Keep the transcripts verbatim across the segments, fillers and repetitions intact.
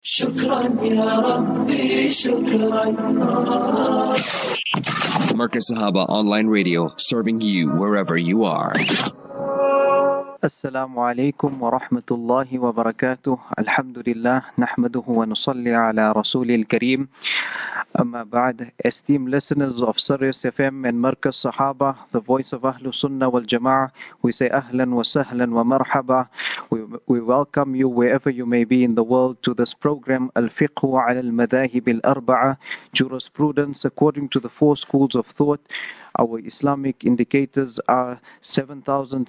شكرا يا ربي شكرا. Marcus Sahaba Online Radio, serving you wherever you are. السلام عليكم ورحمة الله وبركاته. الحمد لله نحمده ونصلي على رسول الكريم. Amma ba'd, esteemed listeners of Sirius F M and Marcus Sahaba, the voice of Ahlus Sunnah wal Jama'ah, we say ahlan wa sahlan wa marhaba. We, we welcome you wherever you may be in the world to this program, Al-Fiqhu ala al-Madahib al-Arba'a, jurisprudence according to the four schools of thought. Our Islamic indicators are seven thousand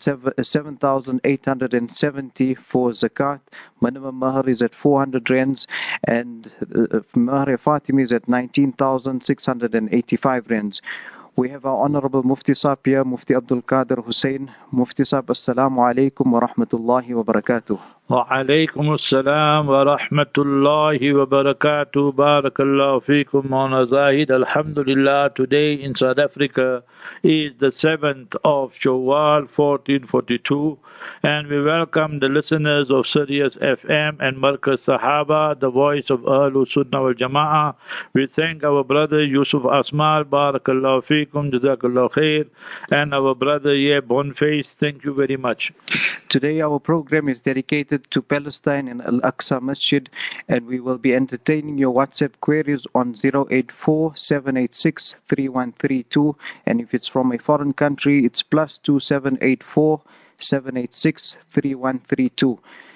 eight hundred seventy for zakat. Minimum mahar is at four hundred rands, and uh, mahar Fatimi is at nineteen thousand six hundred eighty-five rands. We have our Honorable Mufti Sahib here, Mufti Abdul Qadir Hussain. Mufti Sahib, Assalamu alaikum wa rahmatullahi wa barakatuh. Wa alaikum assalam wa rahmatullahi wa barakatuh. Barakallahu feekum, Mawlana Zahid. Alhamdulillah, today in South Africa is the seventh of Shawwal fourteen forty-two, and we welcome the listeners of Sirius F M and Markaz Sahaba, the voice of Ahlul Sunnah wal Jama'ah. We thank our brother Yusuf Asmal, Barakallahu feekum, Jazakallahu khair, and our brother Ye Boniface. Thank you very much. Today our program is dedicated to Palestine and Al-Aqsa Masjid, and we will be entertaining your WhatsApp queries on zero eight four seven eight six three one three two, and if it's from a foreign country, it's plus two seven eight four seven eight six three one three two.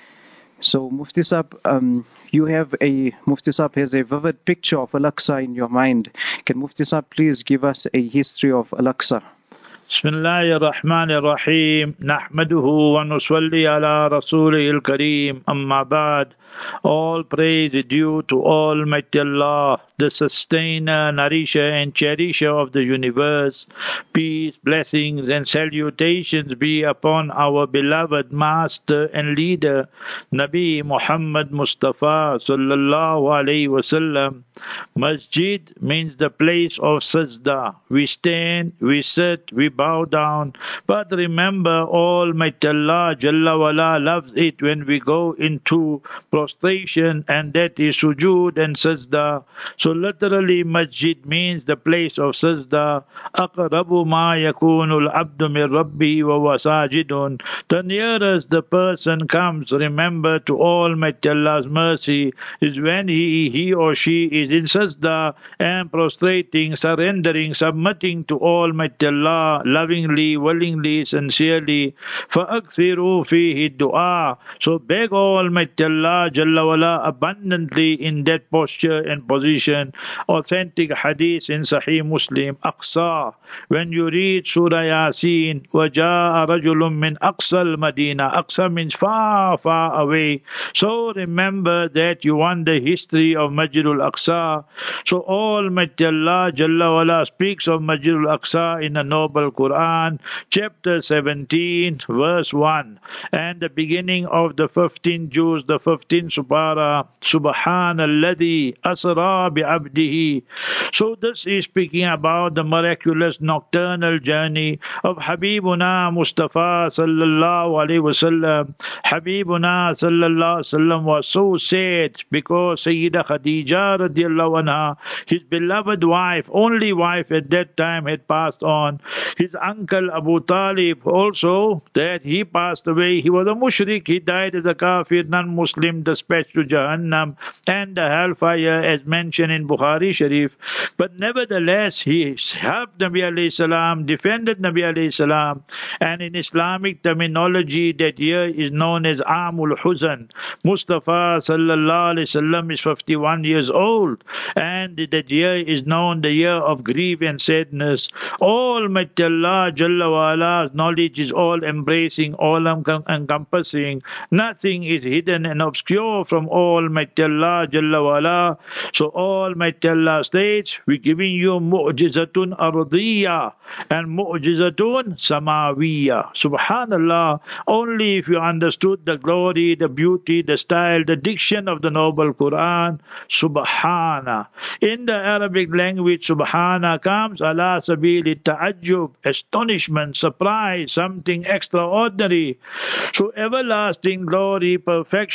So Mufti Sahib, um, you have a Mufti Sahib has a vivid picture of Al-Aqsa in your mind. Can Mufti Sahib please give us a history of Al-Aqsa? Bismillahir Rahmanir Rahim. Nahmaduhu wa nusalli ala Rasulihil Kareem. Amma ba'd. All praise is due to Almighty Allah, the sustainer, nourisher and cherisher of the universe. Peace, blessings and salutations be upon our beloved master and leader, Nabi Muhammad Mustafa sallallahu alayhi wasallam. Masjid means the place of sajda. We stand, we sit, we bow down. But remember, Almighty Allah Jalla wala loves it when we go into prostration, and that is sujood and sajda. So literally masjid means the place of sajda. Aqrabu ma yakunu al-abdu min rabbi wa huwa sajidun. The nearest the person comes, remember, to Almighty Allah's mercy is when he, he or she is in sajda and prostrating, surrendering, submitting to Almighty Allah lovingly, willingly, sincerely. فَأَكْثِرُوا فِيهِ الدُّعَاء. So beg Almighty Allah Jalla wala abundantly in that posture and position. Authentic hadith in Sahih Muslim, Aqsa. When you read Surah Yasin, وَجَاءَ رَجُلٌ مِّنْ أَقْصَى الْمَدِينَةِ. Aqsa means far, far away. So remember that you want the history of Masjidul Aqsa. So Almighty Allah Jalla wala speaks of Masjidul Aqsa in the Noble Quran, chapter seventeen, verse one, and the beginning of the fifteenth juz, the fifteenth subara, Subhanalladhi asra bi'abdihi. So this is speaking about the miraculous nocturnal journey of Habibuna Mustafa sallallahu alaihi wasallam. Habibuna sallallahu alaihi wasallam was so sad because Sayyida Khadija radiallahu anha, his beloved wife, only wife at that time, had passed on. His uncle Abu Talib also, that he passed away. He was a mushrik. He died as a kafir, non-Muslim, dispatched to Jahannam and the hellfire, as mentioned in Bukhari Sharif. But nevertheless, he helped Nabi alayhi salam, defended Nabi alayhi salam, and in Islamic terminology, that year is known as Amul Huzan. Mustafa sallallahu alayhi wasallam is fifty-one years old, and that year is known the year of grief and sadness. Almighty Allah Jalla wa'ala's knowledge is all embracing, all encompassing. Nothing is hidden and obscure from Almighty Allah Jalla wa'ala. So Almighty Allah states, we're giving you mu'jizatun ardiyya and mu'jizatun samawiyya. Subhanallah. Only if you understood the glory, the beauty, the style, the diction of the Noble Quran, Subhana. In the Arabic language, Subhana comes ala sabili ta'ajjub, astonishment, surprise, something extraordinary. So everlasting glory, perfection for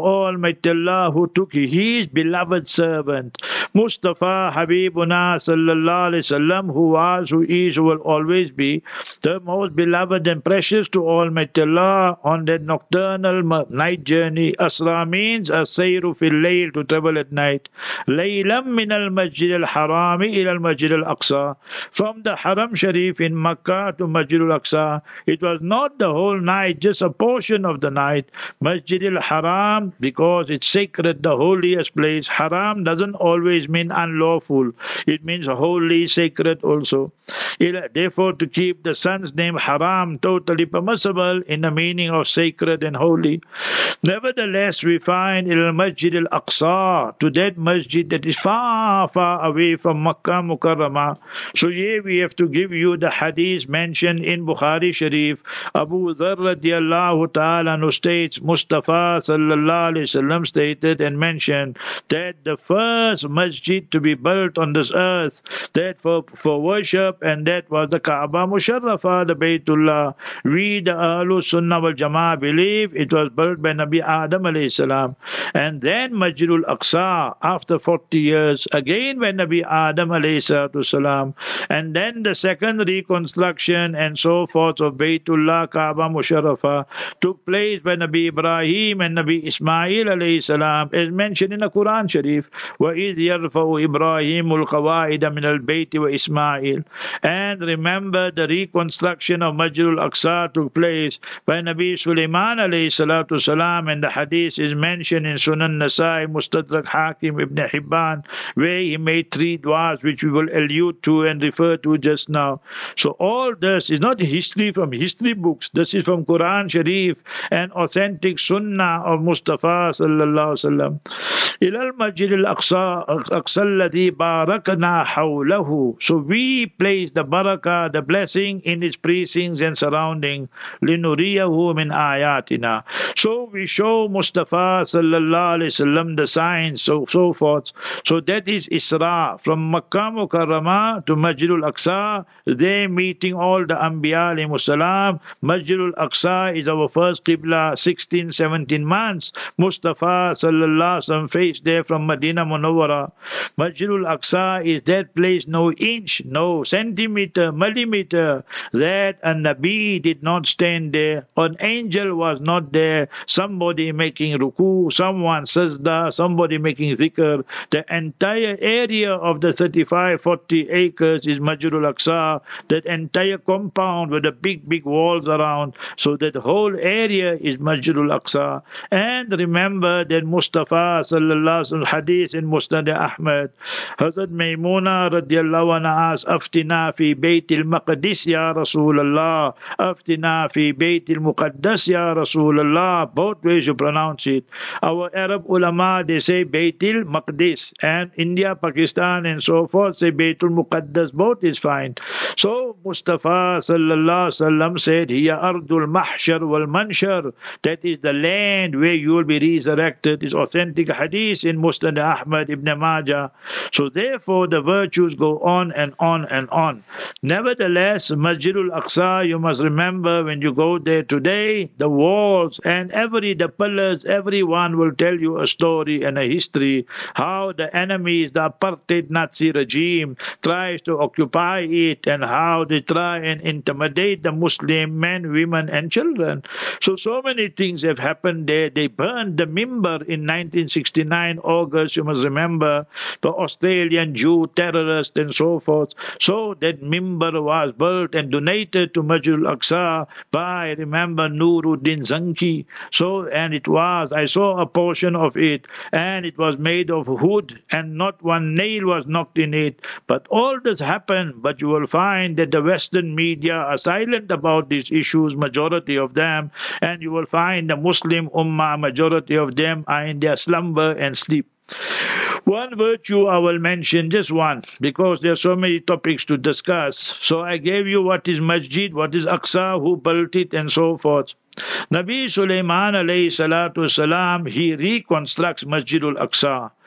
Almighty Allah who took His beloved servant, Mustafa Habibuna sallallahu alaihi wasallam, who was, who is, who will always be the most beloved and precious to Almighty Allah, on that nocturnal night journey. Asra means as-sayru fil layl, to travel at night. Laylam min al-masjid al-harami ila al-masjid al-aqsa, from the Haram Sharif in Makkah to Masjid al-Aqsa. It was not the whole night, just a portion of the night. Masjid al-Haram, because it's sacred, the holiest place. Haram doesn't always mean unlawful. It means holy, sacred also. Therefore, to keep the son's name Haram totally permissible in the meaning of sacred and holy. Nevertheless, we find al-Masjid al-Aqsa, to that masjid that is far, far away from Makkah Mukarramah. So here we have to give you the hadith mentioned in Bukhari Sharif. Abu Dharr radiallahu ta'ala who states, Mustafa sallallahu alayhi wasallam stated and mentioned that the first masjid to be built on this earth, that for, for worship, and that was the Kaaba Musharrafa, the Baytullah. We, the Ahlul Sunnah wal Jama'ah, believe it was built by Nabi Adam alayhi salam. And then Masjidul Aqsa, after forty years, again by Nabi Adam alayhi salatu salam. And then the second reconstruction and so forth of Baytullah, Kaaba Musharrafa, took place by Nabi Ibrahim and Nabi Ismail alayhi salam, as mentioned in the Quran Sharif. وَإِذْ يَرْفَعُ إِبْرَاهِيمُ الْقَوَائِدَ مِنَ الْبَيْتِ وَإِسْمَاعِيل. And remember, the reconstruction of Masjidul Aqsa took place by Nabi Sulaiman alayhi salatu salam, and the hadith is mentioned in Sunan Nasai, Mustadrak Hakim, Ibn Hibban, where he made three du'as which we will allude to and refer to just now. So all this is not history from history books. This is from Quran Sharif and authentic Sunnah of Mustafa sallallahu alaihi wasallam. Ilal Masjid al-Aqsa, Aqsa alladhi barakna hawlahu. So we place the barakah, the blessing, in its precincts and surrounding. Linuriyahu min ayatina. So we show Mustafa sallallahu alaihi wasallam the signs, so so forth. So that is Isra, from Makkah Mukarramah to Masjidul Aqsa. They meeting all the Anbiya alayhi salam. Masjidul Aqsa is our first Qibla, sixteen, seventeen months. Mustafa sallallahu alaihi wasallam faced there from Medina Munawwara. Masjidul Aqsa is that place, no inch, no centimeter, millimeter, that a Nabi did not stand there, an angel was not there, somebody making ruku, someone sajda, somebody making zikr. The entire area of the thirty-five, forty acres is Masjidul Aqsa, that entire compound with the big, big walls around. So that whole area is Masjidul Aqsa. And remember that Mustafa sallallahu alaihi wasallam hadith in Musnad Ahmad, Hazrat Maymuna radiallahu anha asked, Aftina fi Baytil Maqdis ya Rasulullah, Aftina fi Baytil Muqaddas ya Rasulullah. Both ways you pronounce it. Our Arab ulama, they say Baytil Maqdis, and India, Pakistan and so forth say Baytul Muqaddas. Both is fine. So Mustafa sallallahu alaihi wasallam said, Hiya ardul mahshar wal manshar, that is the land where you will be resurrected. Is authentic hadith in Musnad Ahmad, Ibn Majah. So therefore the virtues go on and on and on. Nevertheless, Masjidul Aqsa, you must remember, when you go there today, the walls and every the pillars, everyone will tell you a story and a history, how the enemies, the apartheid Nazi regime, tries to occupy it, and how they try and intimidate the Muslim men, women and children. So, so many things have happened there. They burned the Mimbar in nineteen sixty-nine, August, you must remember, the Australian Jew terrorist and so forth. So that Mimbar was built and donated to Masjidul Aqsa by, remember, Nuruddin Zanki. So, and it was, I saw a portion of it, and it was made of wood, and not one nail was knocked in it. But all this happened, but you will find that the Western media are silent about these issues, majority of them, and you will find the Muslim Ummah, majority of them are in their slumber and sleep. One virtue I will mention, just one, because there are so many topics to discuss. So I gave you what is Masjid, what is Aqsa, who built it, and so forth. Nabi Sulaiman alayhi salatu salam, he reconstructs Masjidul Aqsa.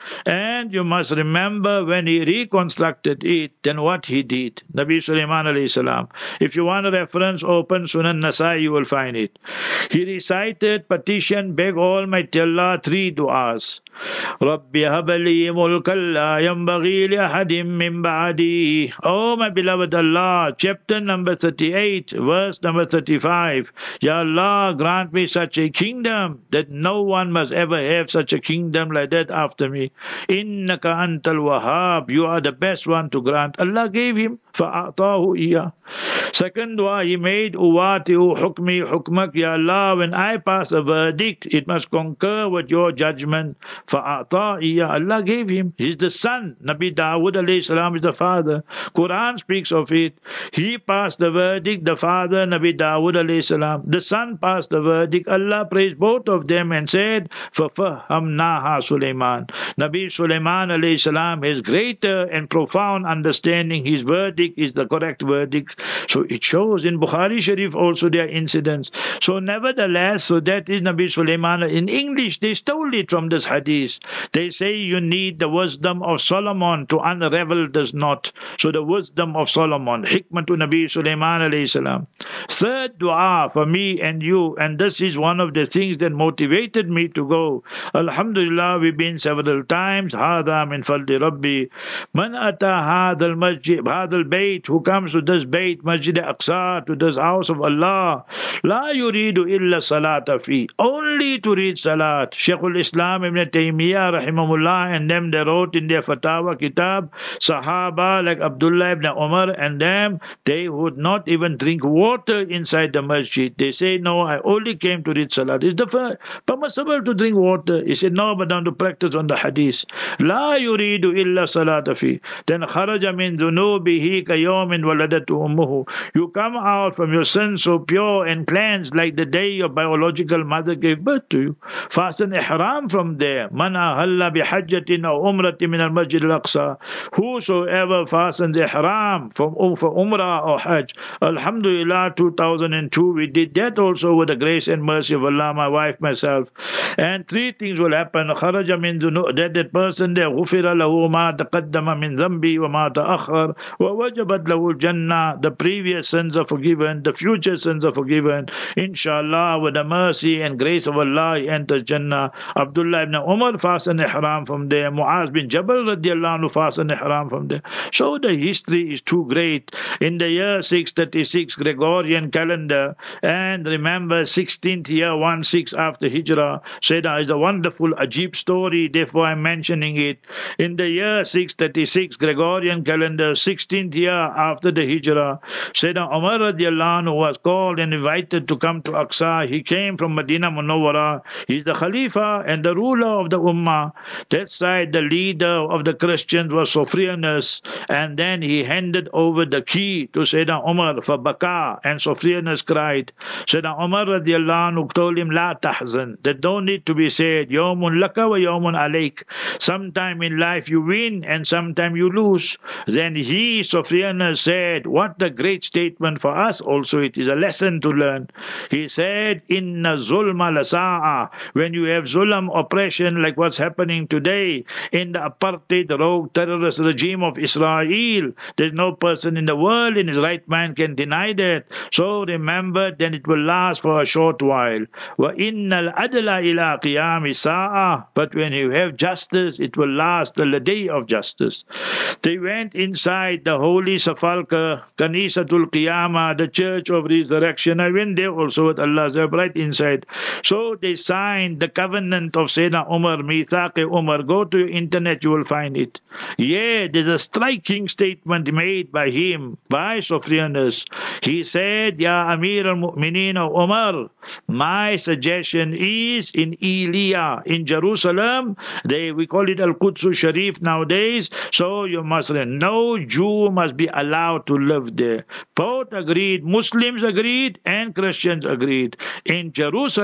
And you must remember when he reconstructed it, then what he did. Nabi Sulaiman alayhi salam. If you want a reference, open Sunan Nasai, you will find it. He recited, petition, beg Almighty Allah three du'as. Rabbi habali mulkan la yanbaghi li ahadim min ba'di. Oh my beloved Allah, chapter number thirty-eight, verse number thirty-five. Ya Allah, grant me such a kingdom that no one must ever have such a kingdom like that after me. Innaka antal wahhab, you are the best one to grant. Allah gave him, fa'atahu iya. Second dua he made, uwati'u hukmi hukmak, Ya Allah, when I pass a verdict, it must concur with your judgment. Fa'ata iya, Allah gave him. He's the son. Nabi Dawood alayhi salam is the father. Quran speaks of it. He passed the verdict, the father, Nabi Dawood alayhi salam. The son passed the verdict. Allah praised both of them and said, فَفَهَّمْنَاهَا Sulaiman. Nabi Sulaiman alayhi salam has greater and profound understanding. His verdict is the correct verdict. So it shows in Bukhari Sharif also there are incidents. So nevertheless, so that is Nabi Sulaiman. In English, they stole it from this hadith. They say you need the wisdom of Solomon to unravel this knot. So the wisdom of Solomon, hikmah to Nabi Sulaiman alayhi salam. Third dua for me and you, and this is one of the things that motivated me to go. Alhamdulillah, we've been several times. Hada min fadli Rabbi. Man ata hadal masjid, hadal bayt, who comes to this bayt, Masjid Aqsa, to this house of Allah, la yuridu illa salata fi, only to read salat. Shaykhul Islam Ibn Taymiyyah rahimahullah and them, they wrote in their Fatawa kitab, Sahaba like Abdullah ibn Umar and them, they would not even drink water inside the masjid. They say, no, I only came to read salat. Is it permissible to drink water? He said, no, but down to practice on the hadith. La yuridu illa salata fi. Then kharaja min dhunubihi kayawmin waladatu ummuhu. You come out from your sins so pure and cleansed like the day your biological mother gave birth to you. Fasten ihram from there. Man ahalla bihajjatin aw umratin min al-masjid al-aqsa. Whosoever fastens ihram from for umrah or hajj. Alhamdulillah, two thousand two we did that also with the grace and mercy of Allah, my wife, myself. And three things will happen. Kharaja min dhunub, that that person there, ghufira lahu ma taqaddama min dhanbi wa ma ta'akhkhar wa wajabat lahu al-jannah. The previous sins are forgiven, the future sins are forgiven. Inshallah, with the mercy and grace of Allah, he enters Jannah. Abdullah ibn Umar fastened ihram from there. Muaz bin Jabal radiallahu anhu fastened ihram from there. So the history is too great. In the year six thirty-six Gregorian calendar, and remember sixteenth year, one six after Hijrah, Sayyidina is a wonderful, ajib story, therefore I'm mentioning it. In the year six thirty-six Gregorian calendar, sixteenth year after the Hijrah, Sayyidina Umar radiallahu anhu was called and invited to come to Aqsa. He came from Medina Munawwara. He's the Khalifa and the ruler of the Ummah. That side, the leader of the Christians was Sophronius, and then he handed over the key to Sayyidina Umar for Baka, and Sophronius cried. Sayyidina Umar radiallahu anhu told him, La tahzan, that don't need to be said, Yawmun laka wa yawmun alayk. Sometime in life you win and sometime you lose. Then he, Sophronius, said, what a great statement for us also, it is a lesson to learn. He said, Inna zulma lasa'a, when you have zulm, oppression like what's happening today in the apartheid, rogue terrorist regime of Israel, there's no person in the world in his right mind can deny that. So remember, then it will last for a short while. Wa innal adla ila qiyami sa'a, but when you have justice, it will last till the day of justice. They went inside the holy Safalka, Kanisatul Qiyamah, the church of resurrection. I went there also with Allah, right inside. So they signed the covenant of Sayyidina Umar, Mithaq Umar. Go to your internet, you will find it. Yeah, there's a striking statement made by him, by Sophronius. He said, Ya Amir al-Mu'mineen of Umar, my suggestion is in Ilya, in Jerusalem, they we call it Al-Quds Sharif nowadays, so you must no Jew must be allowed to live there. Both agreed, Muslims agreed and Christians agreed. In Jerusalem,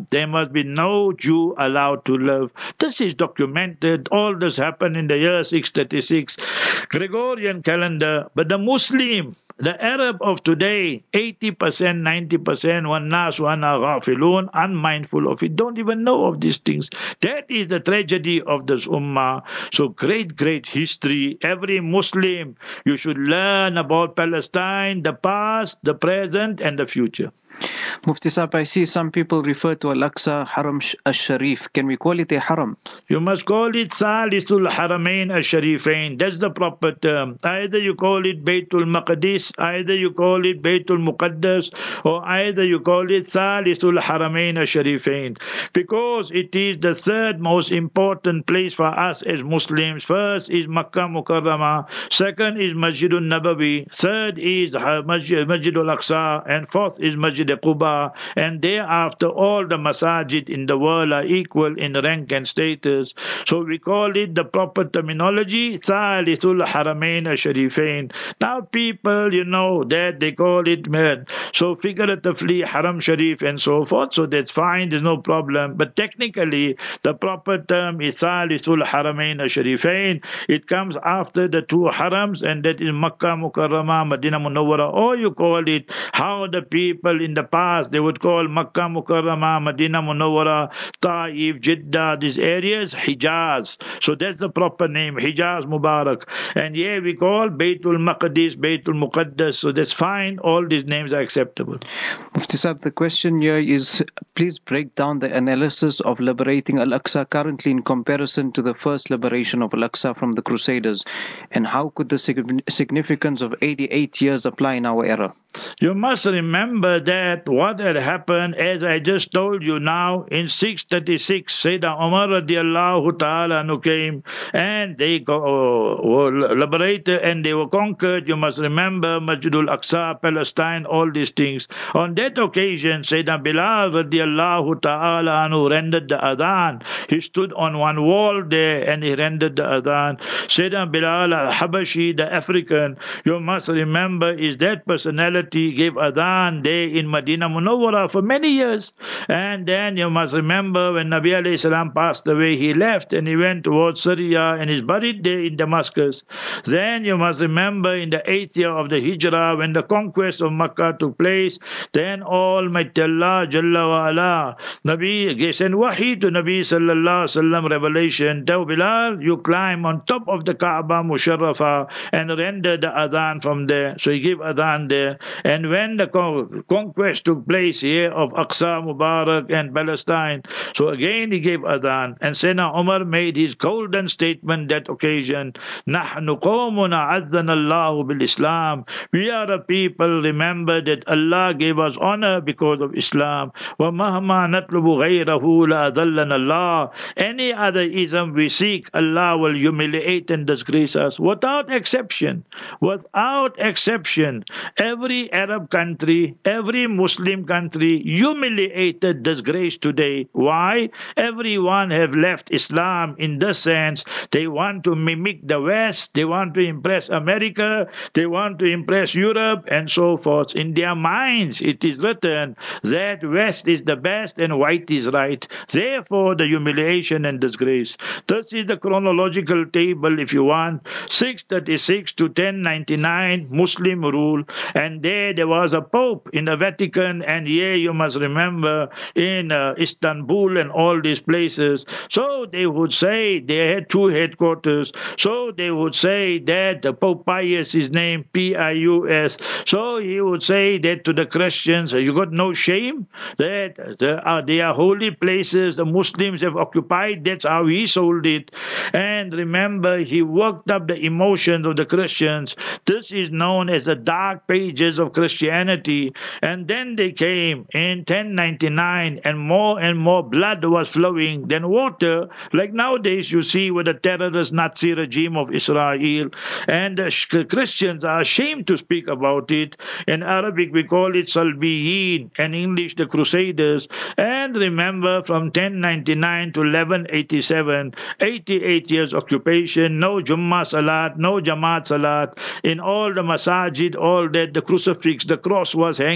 Islam, there must be no Jew allowed to live. This is documented. All this happened in the year six thirty-six, Gregorian calendar. But the Muslim, the Arab of today, eighty percent, ninety percent, وَالنَّاسُ وَأَنَا غَافِلُونَ, unmindful of it, don't even know of these things. That is the tragedy of this ummah. So great, great history. Every Muslim, you should learn about Palestine, the past, the present, and the future. Mufti Saab, I see some people refer to Al-Aqsa Haram al-Sharif. Can we call it a haram? You must call it Salisul Haramain al-Sharifain. That's the proper term. Either you call it Baytul Maqdis, either you call it Baytul Muqaddas, or either you call it Salisul Haramain al-Sharifain. Because it is the third most important place for us as Muslims. First is Makkah Mukarramah, second is Masjidul Nabawi, third is Masjid, Masjidul Aqsa, and fourth is Masjid Quba, and thereafter all the masajid in the world are equal in rank and status. So we call it the proper terminology, Thalithul Haramain al-Sharifain. Now people, you know, that they call it, man, so figuratively Haram Sharif and so forth, so that's fine, there's no problem. But technically, the proper term is Thalithul Haramain al-Sharifain. It comes after the two harams, and that is Makkah Mukarramah, Madinah Munawwara, or you call it how the people in the past, they would call Makkah Mukarramah, Madinah Munawwara, Taif, Jeddah, these areas, Hijaz. So that's the proper name, Hijaz Mubarak. And here we call Baytul Maqdis, Baytul Muqaddas. So that's fine. All these names are acceptable. Mufti Saab, the question here is, please break down the analysis of liberating Al-Aqsa currently in comparison to the first liberation of Al-Aqsa from the Crusaders. And how could the significance of eighty-eight years apply in our era? You must remember that what had happened, as I just told you now, in six thirty-six, Sayyidina Umar radiallahu ta'ala anhu came, and they go, uh, were liberated and they were conquered. You must remember Masjidul Aqsa, Palestine, all these things. On that occasion, Sayyidina Bilal radiallahu ta'ala anhu rendered the adhan. He stood on one wall there and he rendered the adhan. Sayyidina Bilal al-Habashi, the African, you must remember, is that personality gave adhan there in Madinah Munawwara for many years. And then you must remember when Nabi alayhi salam passed away, he left and he went towards Syria and is buried there in Damascus. Then you must remember in the eighth year of the Hijrah, when the conquest of Makkah took place, then Almighty Allah Jalla wa Ala, Nabi sent wahi to Nabi sallallahu alaihi wasallam, revelation, tell Bilal, you climb on top of the Kaaba Musharrafa and render the adhan from there. So he gave adhan there. And when the conquest took place here of Aqsa Mubarak and Palestine, so again he gave adhan. And Sayyidina Umar made his golden statement that occasion, نَحْنُ قَوْمُنَا عَذَّنَ اللَّهُ بِالْإِسْلَامِ. We are a people, remember that Allah gave us honor because of Islam. وَمَهْمَا نَطْلُبُ غَيْرَهُ لَأَذَلَّنَ اللَّهُ. Any other ism we seek, Allah will humiliate and disgrace us. Without exception, without exception, every Arab country, every Muslim country humiliated, disgraced today. Why? Everyone have left Islam in this sense. They want to mimic the West, they want to impress America, they want to impress Europe and so forth. In their minds it is written that West is the best and white is right. Therefore the humiliation and disgrace. This is the chronological table if you want. six thirty-six to ten ninety-nine Muslim rule, and there there was a Pope in the Vatican, and here you must remember in uh, Istanbul and all these places. So they would say they had two headquarters. So they would say that the Pope Pius is named P I U S. So he would say that to the Christians, you got no shame that the, uh, they are holy places the Muslims have occupied. That's how he sold it. And remember, he worked up the emotions of the Christians. This is known as the dark pages of Christianity. And then they came in ten ninety-nine, and more and more blood was flowing than water, like nowadays you see with the terrorist Nazi regime of Israel. And the Christians are ashamed to speak about it. In Arabic we call it Salbiyin, and English the Crusaders. And remember, from ten ninety-nine to eleven eighty-seven, eighty-eight years occupation, no Jummah Salat, no Jamaat Salat. In all the masajid, all that, the crucifix, the cross was hanging and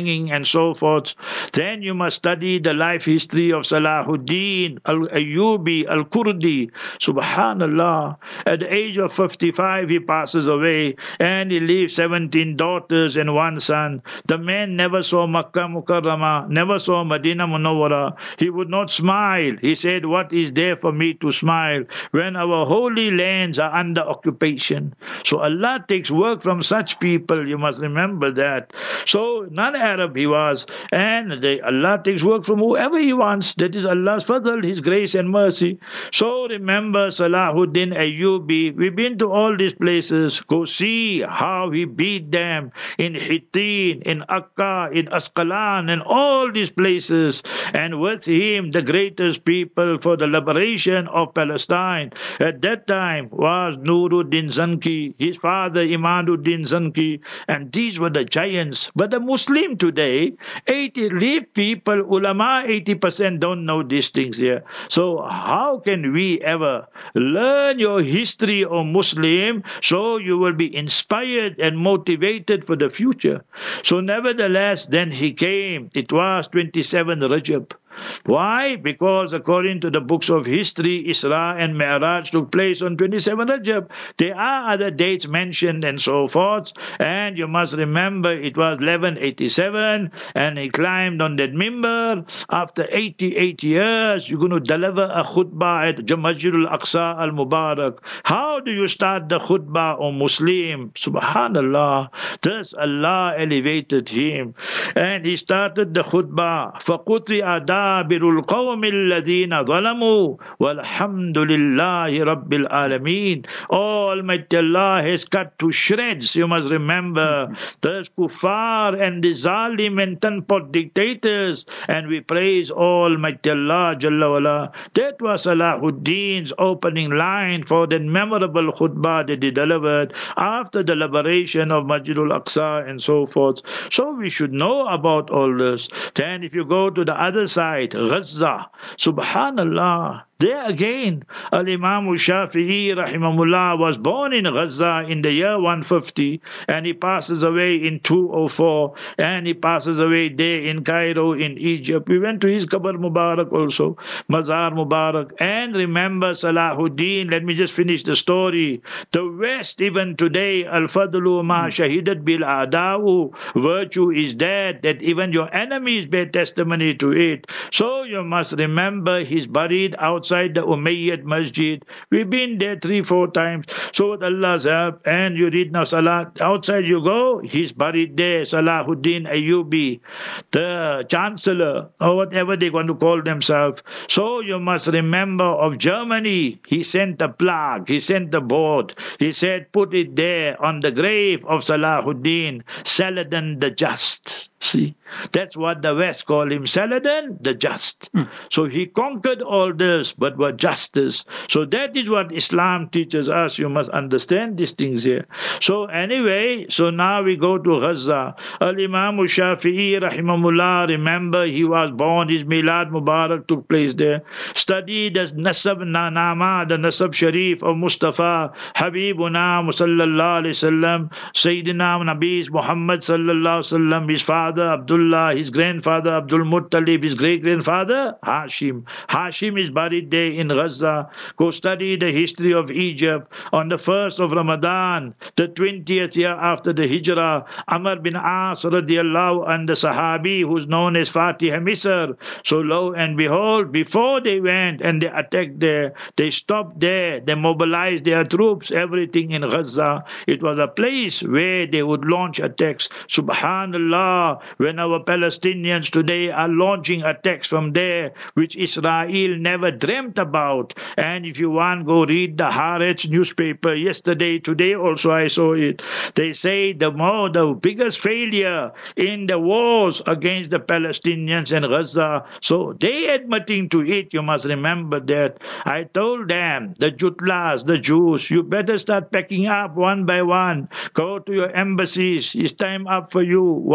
and so forth. Then you must study the life history of Salahuddin al-Ayyubi al-Kurdi. Subhanallah. At the age of fifty-five, he passes away, and he leaves seventeen daughters and one son. The man never saw Makkah Mukarramah, never saw Medina Munawwara. He would not smile. He said, what is there for me to smile when our holy lands are under occupation? So Allah takes work from such people. You must remember that. So non-Arab he was, and they, Allah takes work from whoever He wants. That is Allah's fadl, His grace and mercy. So remember Salahuddin Ayyubi. We've been to all these places. Go see how he beat them in Hittin, in Akka, in Asqalan, and all these places. And with him, the greatest people for the liberation of Palestine at that time was Nuruddin Zanki, his father Imaduddin Zanki, and these were the giants. But the Muslim today, eighty leave people, ulama, eighty percent don't know these things here. So how can we ever learn your history, O Muslim, so you will be inspired and motivated for the future? So nevertheless, then he came. It was twenty-seven Rajab. Why? Because according to the books of history, Isra and Mi'raj took place on twenty-seven Rajab. There are other dates mentioned and so forth. And you must remember it was eleven eighty-seven and he climbed on that mimbar. After eighty-eight years, you're going to deliver a khutbah at Masjid al-Aqsa al-Mubarak. How do you start the khutbah, O Muslim? Subhanallah. Thus Allah elevated him. And he started the khutbah. فَقُطِعَ دَابِرُ الْقَوْمِ الَّذِينَ ظَلَمُوا وَالْحَمْدُ لِلَّهِ رَبِّ الْعَالَمِينَ. Almighty Allah has cut to shreds. You must remember those kuffar and the zalim and tanpot dictators. And we praise Almighty Allah Jalla wala. That was Salahuddin's opening line for the memorable khutbah that he delivered after the liberation of Masjid al-Aqsa and so forth. So we should know about all this. Then if you go to the other side, Gaza, Subhanallah. There again, Al-Imam Shafi'i rahimahullah was born in Gaza in the year one fifty, and he passes away in two oh four, and he passes away there in Cairo in Egypt. We went to his Qabr Mubarak also, Mazar Mubarak. And remember Salahuddin, let me just finish the story. The West, even today, Al-Fadlu ma shahidat bil a'da'u, virtue is that, that even your enemies bear testimony to it. So you must remember he's buried outside outside the Umayyad Masjid. We've been there three, four times. So with Allah's help, and you read now Salat, outside you go, he's buried there, Salahuddin Ayyubi, the Chancellor, or whatever they want to call themselves. So you must remember of Germany, he sent a plaque, he sent a board, he said, put it there on the grave of Salahuddin, Saladin the Just. See, that's what the West call him, Saladin the Just. Mm. So he conquered all this, but with justice. So that is what Islam teaches us. You must understand these things here. So anyway, so now we go to Gaza. Al-Imam Shafi'i rahimahullah, remember he was born, his Milad Mubarak took place there. Study the Nasab Nama, the Nasab Sharif of Mustafa, Habibuna sallallahu alayhi wasallam, Sayyidina Nabi Muhammad sallallahu alayhi wasallam, his father Abdullah, his grandfather Abdul Muttalib, his great-grandfather Hashim. Hashim is buried there in Gaza. Go study the history of Egypt. On the first of Ramadan, the twentieth year after the Hijrah, Amr bin As radiallahu and the Sahabi who's known as Fatih Misr. So lo and behold, before they went and they attacked there, they stopped there, they mobilized their troops, everything in Gaza. It was a place where they would launch attacks. Subhanallah, when our Palestinians today are launching attacks from there, which Israel never dreamt about. And if you want, go read the Haaretz newspaper yesterday, today also I saw it. They say the more, the biggest failure in the wars against the Palestinians and Gaza. So they admitting to it, you must remember that. I told them, the Jutlas, the Jews, you better start packing up one by one. Go to your embassies. It's time up for you. One settler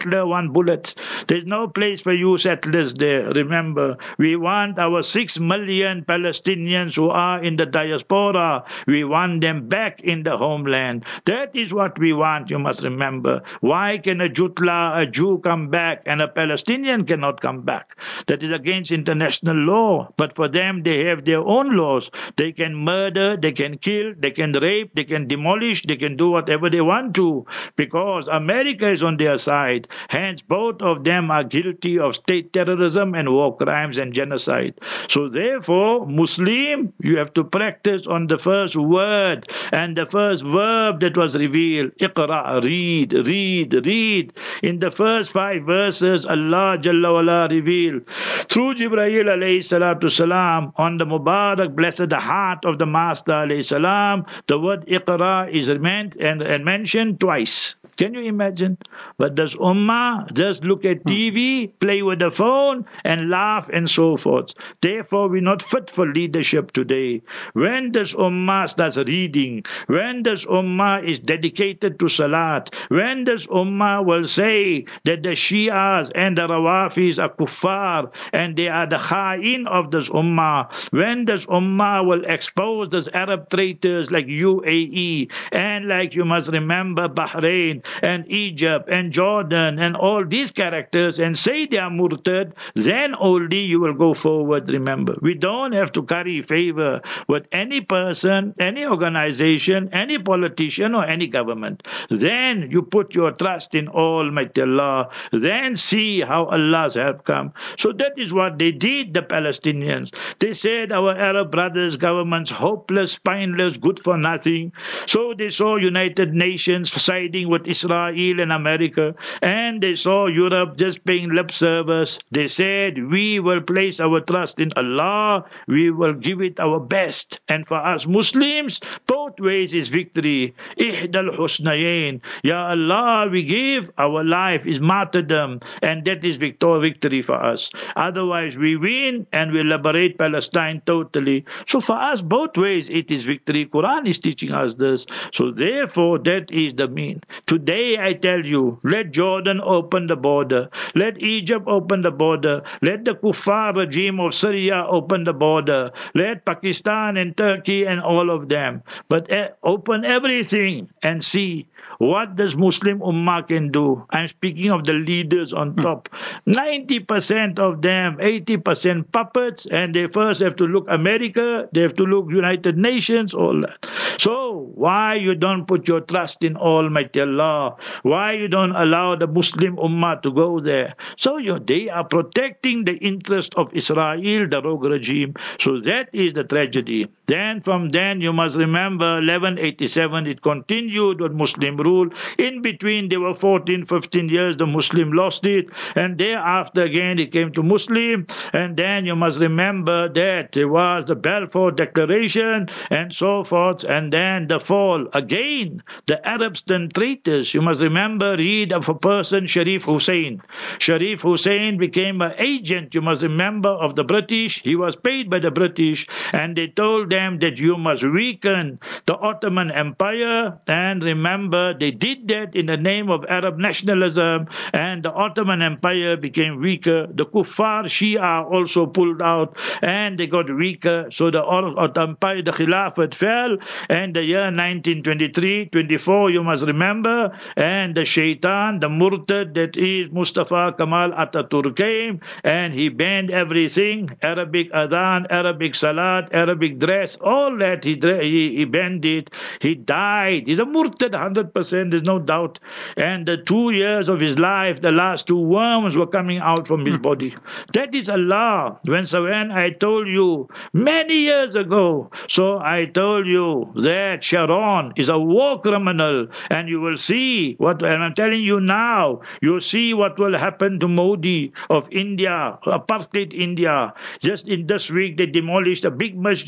settler want bullets. There's no place for you settlers there. Remember, we want our six million Palestinians who are in the diaspora. We want them back in the homeland. That is what we want, you must remember. Why can a Jutla, a Jew, come back and a Palestinian cannot come back? That is against international law. But for them, they have their own laws. They can murder, they can kill, they can rape, they can demolish, they can do whatever they want to, because America is on their side. Hence, both of them are guilty of state terrorism and war crimes and genocide. So therefore, Muslim, you have to practice on the first word and the first verb that was revealed. Iqra, read, read, read. In the first five verses, Allah Jalla wala revealed through Jibreel alayhi salatu salam on the Mubarak blessed heart of the Master alayhi salam. The word Iqra is meant and, and mentioned twice. Can you imagine? But does Ummah just look at T V, play with the phone, and laugh and so forth? Therefore, we're not fit for leadership today. When does Ummah starts reading? When does Ummah is dedicated to Salat? When does Ummah will say that the Shias and the Rawafis are kuffar and they are the kha'in of this Ummah? When does Ummah will expose those Arab traitors like U A E and like you must remember Bahrain and Egypt and Jordan and all these characters and say they are murtad, then only you will go forward. Remember, we don't have to curry favor with any person, any organization, any politician or any government. Then you put your trust in Almighty Allah. Then see how Allah's help come. So that is what they did, the Palestinians. They said our Arab brothers' governments hopeless, spineless, good for nothing. So they saw United Nations siding with Israel and America, and they saw Europe just paying lip service. They said, we will place our trust in Allah, we will give it our best. And for us Muslims, both ways is victory. Ihdal husnayn. Ya Allah, we give, our life is martyrdom, and that is victor victory for us. Otherwise we win and we liberate Palestine totally. So for us, both ways it is victory. Quran is teaching us this. So therefore, that is the mean. Today I tell you, let Jordan open the border. Let Egypt open the border. Let the kuffar regime of Syria open the border. Let Pakistan and Turkey and all of them. But uh, open everything and see what does Muslim Ummah can do. I'm speaking of the leaders on top. ninety percent of them, eighty percent puppets, and they first have to look America, they have to look United Nations, all that. So why you don't put your trust in Almighty Allah? Why you don't allow the Muslim Ummah to go there? So you, they are protecting the interest of Israel, the rogue regime. So that is the tragedy. Then from then you must remember eleven eighty-seven it continued with Muslim rule. In between there were fourteen, fifteen years the Muslim lost it, and thereafter again it came to Muslim. And then you must remember that there was the Balfour Declaration and so forth, and then the fall. Again, the Arabs turned traitors. You must remember, read of a person, Sharif Hussein. Sharif Hussein became an agent, you must remember, of the British. He was paid by the British, and they told them that you must weaken the Ottoman Empire. And remember, they did that in the name of Arab nationalism, and the Ottoman Empire became weaker. The Kuffar Shia also pulled out, and they got weaker. So the Ottoman Empire, the Khilafat fell, and the year nineteen twenty-three, twenty-four, you must remember, and the Shaitan, the Murtad, that is Mustafa Kemal Ataturk came, and he banned everything, Arabic Adhan, Arabic Salat, Arabic dress, all that, he, he, he banned it. He died. He's a Murtad, one hundred percent, there's no doubt. And the two years of his life, the last two worms were coming out from his body. That is Allah. When, so when I told you many years ago, so I told you that Sharon is a war criminal, and you will see what, and I'm telling you now, you'll see what will happen to Modi of India, apartheid India. Just in this week, they demolished a big masjid,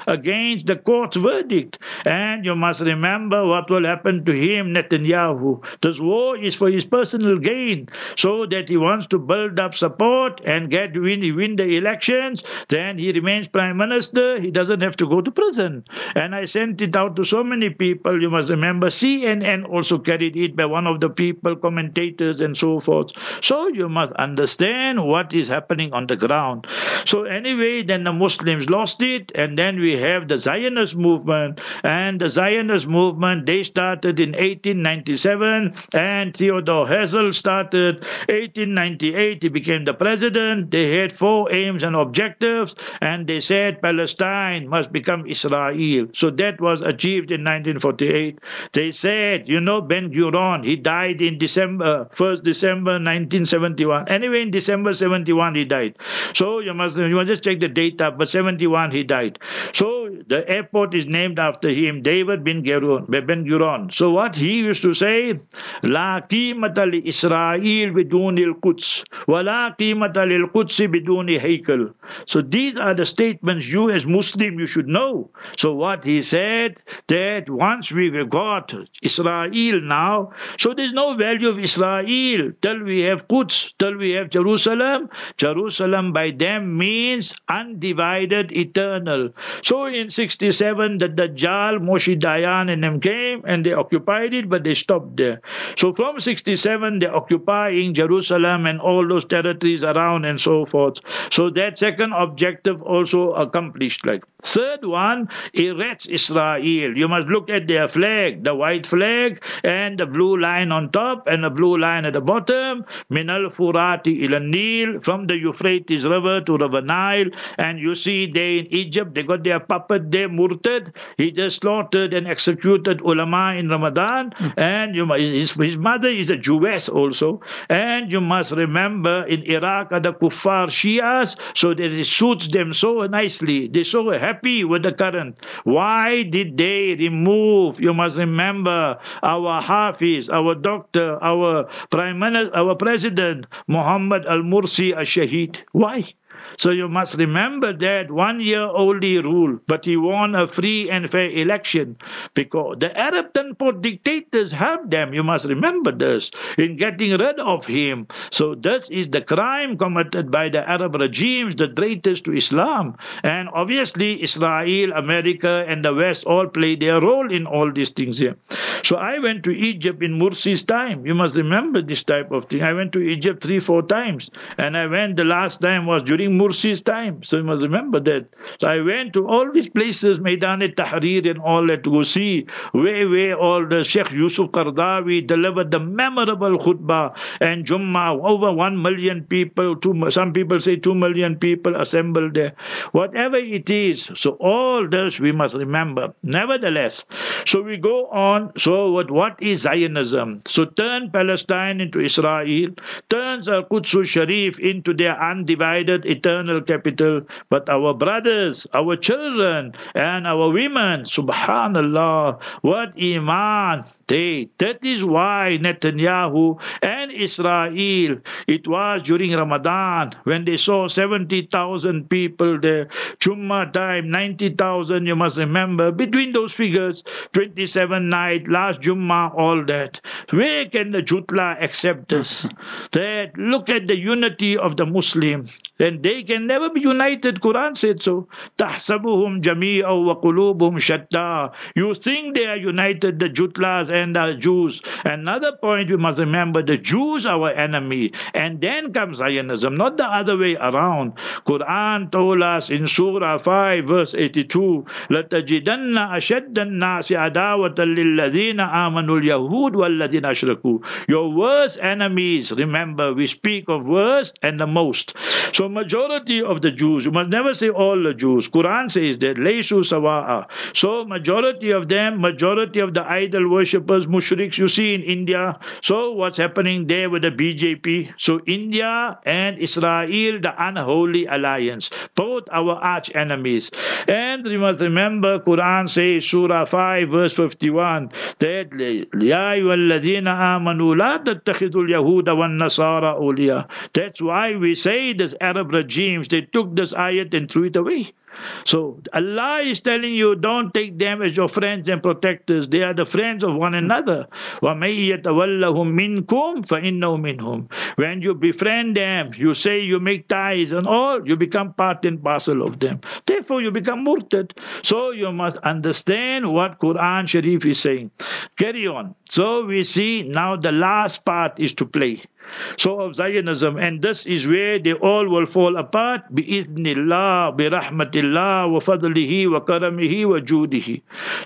against the court's verdict. And you must remember what will happen to him, Netanyahu. This war is for his personal gain, so that he wants to build up support and get win, win the elections. Then he remains prime minister. He doesn't have to go to prison. And I sent it out to so many people. You must remember, C N N also carried it by one of the people, commentators and so forth. So you must understand what is happening on the ground. So anyway, then the Muslims lost it, and then we have the Zionist movement. And the Zionist movement, they started in eighteen ninety-seven, and Theodore Herzl started eighteen ninety-eight. He became the president. They had four aims and objectives, and they said Palestine must become Israel. So that was achieved in nineteen forty-eight. They said, you know, Ben Gurion, he died in December, first December nineteen seventy-one. Anyway, in December seventy-one, he died. So you must, you must just check the data, but seventy-one, he died. So the airport is named after him, David Ben Gurion. Ben Gurion. So what he used to say, La qimata li Israel bidun al-Quds, wa la qimata lil Quds bidun haykal. So these are the statements you as Muslim, you should know. So what he said, that once we've got Israel now, so there's no value of Israel till we have Quds, till we have Jerusalem. Jerusalem by them means undivided, eternal. So in sixty-seven, the Dajjal, Moshe Dayan and them came and they occupied it, but they stopped there. So from sixty-seven, they're occupying Jerusalem and all those territories around and so forth. So that second objective also accomplished. Like third one, Eretz Israel. You must look at their flag, the white flag and the blue line on top and the blue line at the bottom. Minal Furati ila Nil, from the Euphrates River to River Nile. And you see they in Egypt, they got their puppet there, Murtad. He just slaughtered and executed ulama in Ramadan. Mm. And you, his, his mother is a Jewess also. And you must remember in Iraq are the Kuffar Shias, so that it suits them so nicely. They're so happy with the current. Why did they remove, you must remember, our Hafiz, our doctor, our prime minister, our president, Muhammad al-Mursi al-Shahid? Why? So you must remember that one year only rule, but he won a free and fair election because the Arab Tanport dictators helped them. You must remember this in getting rid of him. So this is the crime committed by the Arab regimes, the traitors to Islam. And obviously Israel, America and the West all play their role in all these things here. So I went to Egypt in Mursi's time. You must remember this type of thing. I went to Egypt three, four times. And I went, the last time was during Mursi's time. So you must remember that. So I went to all these places, Maidan al-Tahrir and all that, to go see where, where all the Sheikh Yusuf Qardawi delivered the memorable khutbah and Jummah. Over one million people, two, some people say two million people assembled there. Whatever it is, so all this we must remember. Nevertheless, so we go on. So what, what is Zionism? So turn Palestine into Israel, turns Al-Quds Sharif into their undivided eternal capital. But our brothers, our children, and our women, subhanallah, what iman they. That is why Netanyahu and Israel, it was during Ramadan when they saw seventy thousand people there. Jummah time, ninety thousand, you must remember. Between those figures, twenty-seven night, last Jummah, all that. Where can the Jutla accept this? That look at the unity of the Muslim. And they can never be united. Quran said so. تَحْسَبُهُمْ جَمِيعًا وَقُلُوبُهُمْ شَتَّى. You think they are united, the Jutlas and the Jews. Another point we must remember, the Jews are our enemy. And then comes Zionism, not the other way around. Quran told us in Surah five, verse eighty-two, لَتَجِدَنَّ أَشَدَّ النَّاسِ عَدَاوَةً لِلَّذِينَ آمَنُوا الْيَهُودُ وَالَّذِينَ أَشْرَكُوا. Your worst enemies, remember, we speak of worst and the most. So majority of the Jews, you must never say all the Jews. Quran says that, لَيْسُوا سَوَاءً. So majority of them, majority of the idol worshippers, mushriks, you see in India. So what's happening there with the B J P? So India and Israel, the unholy alliance, both our arch enemies. And we must remember, Quran says, Surah five, verse fifty-one, that يَا أَيُّهَا الَّذِينَ آمَنُوا لَا تَتَّخِذُوا الْيَهُودَ وَالنَّصَارَى أَوْلِيَاءَ. That's why we say this Arab regimes, they took this ayat and threw it away. So Allah is telling you, don't take them as your friends and protectors. They are the friends of one another. وَمَن يَتَوَلَّهُم مِّنكُمْ فَإِنَّهُ مِنْهُمْ. When you befriend them, you say you make ties and all, you become part and parcel of them. Therefore, you become murtad. So you must understand what Quran Sharif is saying. Carry on. So we see now the last part is to play. So of Zionism, and this is where they all will fall apart. Bi-idhnillah, bi-rahmatillah, wa fadlihi, wa karamihi, wa judihi.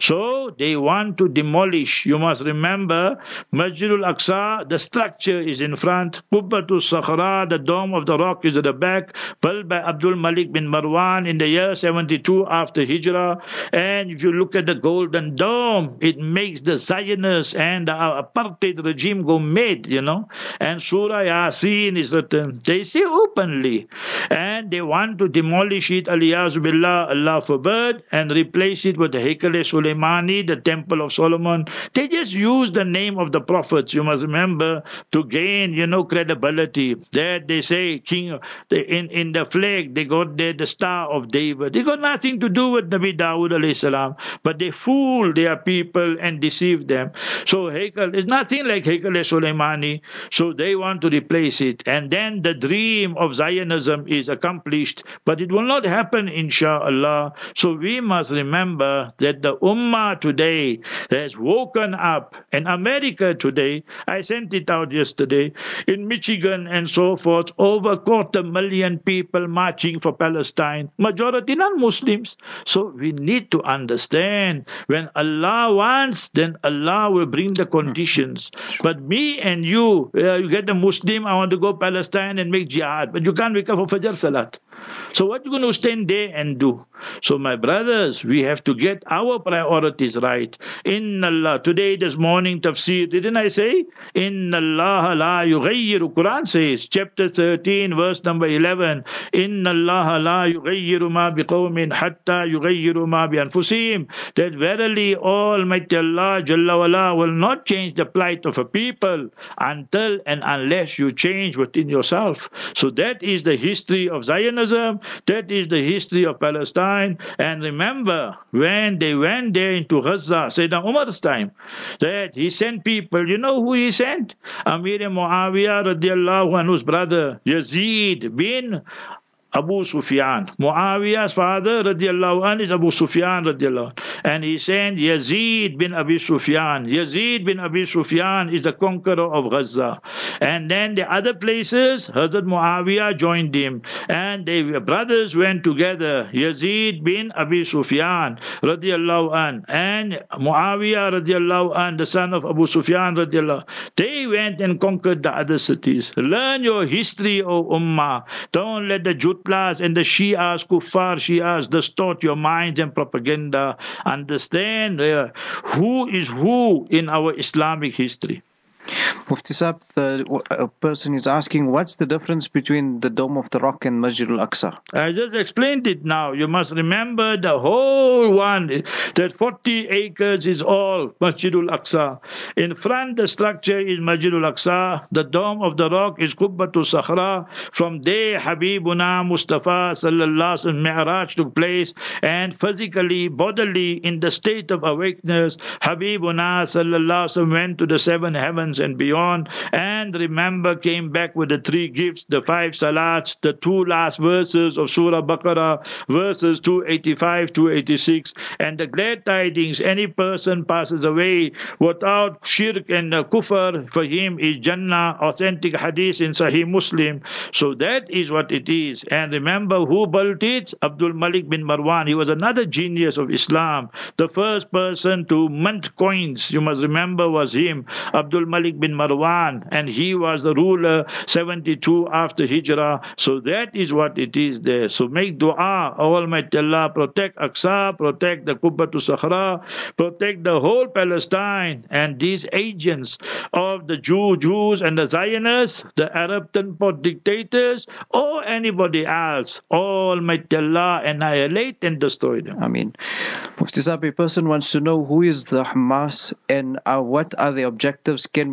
So they want to demolish. You must remember, Masjidul Aqsa, the structure is in front. Qubbatul Sakhra, the dome of the rock is at the back, built by Abdul Malik bin Marwan in the year seventy-two after Hijrah. And if you look at the golden dome, it makes the Zionists and the apartheid regime go mad, you know. And Surah Yasin is written. They say openly. And they want to demolish it, aliyazu billah, Allah forbid, and replace it with the Haikal-e-Sulaimani, the Temple of Solomon. They just use the name of the prophets, you must remember, to gain, you know, credibility. That they say, King, in, in the flag, they got there the Star of David. They got nothing to do with Nabi Dawood alayhi salam, but they fool their people and deceive them. So Haikal is nothing like Haikal-e-Sulaimani. So they want to replace it. And then the dream of Zionism is accomplished. But it will not happen, inshallah. So we must remember that the Ummah today has woken up. And America today, I sent it out yesterday, in Michigan and so forth, over a quarter million people marching for Palestine. Majority non-Muslims. So we need to understand, when Allah wants, then Allah will bring the conditions. But me and you, uh, you get a Muslim, I want to go Palestine and make jihad, but you can't wake up for Fajr Salat. So what you going to stand there and do? So my brothers, we have to get our priorities right. Inna Allah, today this morning tafsir, didn't I say? Inna Allah la yughayyiru, Quran says, chapter thirteen, verse number eleven. Inna Allah la yughayyiru ma biqawmin hatta yughayyiru ma bi anfusihim. That verily Almighty Allah Jalla wala will not change the plight of a people until and unless you change within yourself. So that is the history of Zionism. That is the history of Palestine. And remember, when they went there into Gaza, Sayyidina Umar's time, that he sent people. You know who he sent? Amir Muawiyah radiallahu anhu's brother, Yazid bin Abu Sufyan. Muawiyah's father radiallahu anhu is Abu Sufyan radiallahu anhu. And he sent Yazid bin Abi Sufyan. Yazid bin Abi Sufyan is the conqueror of Gaza. And then the other places, Hazrat Muawiyah joined him. And the brothers went together. Yazid bin Abi Sufyan radiallahu anhu and Muawiyah radiallahu anhu, the son of Abu Sufyan radiallahu anhu. They went and conquered the other cities. Learn your history, O Ummah. Don't let the Jutlas and the Shias, Kuffar Shias, distort your minds and propaganda. Understand uh, who is who in our Islamic history. Mufti Saab, the a person is asking, what's the difference between the Dome of the Rock and Masjid al-Aqsa? I just explained it now. You must remember the whole one, that forty acres is all Masjid al-Aqsa. In front, the structure is Masjid al-Aqsa. The Dome of the Rock is Qubbatul Sakhra. From there, Habibuna Mustafa sallallahu alaihi wasallam Mi'raj took place, and physically, bodily, in the state of awakeness, Habibuna sallallahu alaihi wasallam went to the seven heavens and beyond, and remember came back with the three gifts, the five salats, the two last verses of Surah Baqarah, verses two eighty-five, two eighty-six, and the glad tidings, any person passes away without shirk and uh, kufr, for him is Jannah, authentic hadith in Sahih Muslim. So that is what it is. And remember who built it? Abdul Malik bin Marwan. He was another genius of Islam. The first person to mint coins, you must remember, was him, Abdul Malik bin Marwan, and he was the ruler seventy-two after Hijrah. So that is what it is there. So make dua, Almighty Allah, protect Aqsa, protect the Qubbatul Sakhra, protect the whole Palestine, and these agents of the Jew, Jews and the Zionists, the Arab pot dictators, or anybody else, Almighty Allah annihilate and destroy them. I mean, Mufti Saab, a person wants to know who is the Hamas and uh, what are the objectives. Can we